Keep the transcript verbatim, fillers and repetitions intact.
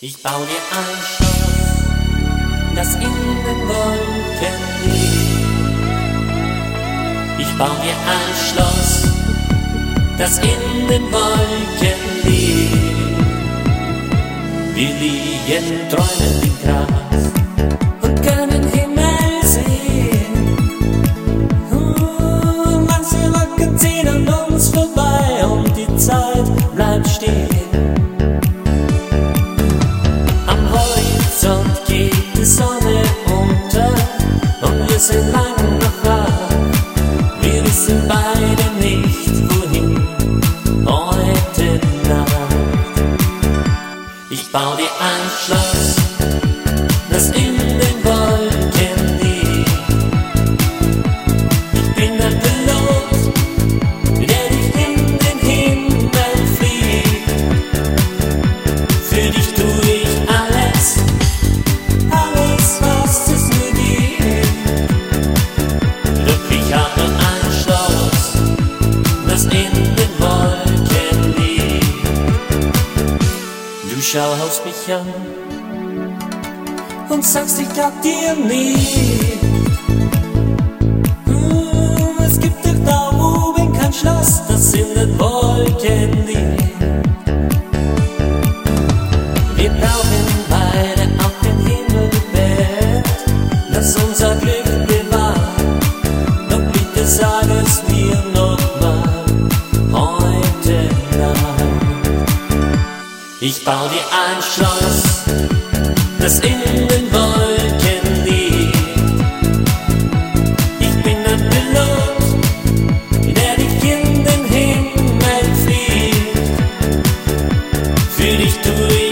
Ich bau dir ein Schloss, das in den Wolken liegt. Ich bau dir ein Schloss, das in den Wolken liegt. Wir liegen träumend im Gras und können Himmel sehen. Uh, manche Wolken ziehen an uns vorbei und die Zeit bleibt stehen. Die Sonne unter und wir sind lang noch wach. Wir wissen beide nicht, wohin heute Nacht. Ich bau dir ein Schloss, das in den Wolken liegt. Ich bin ein Pilot, der dich in den Himmel fliegt. Für dich tu ich alles. Du schaust mich an und sagst, ich glaub dir nicht. Hm, es gibt doch da oben kein Schloss, das in den Wolken liegt. Wir brauchen beide auch den Himmelbett, das unser Glück bewahrt. Doch bitte sag es mir nochmal heute Nacht. Ich bau dir ein Schloss, das in den Wolken liegt. Ich bin ein Pilot, der dich in den Himmel fliegt. Für dich tu ich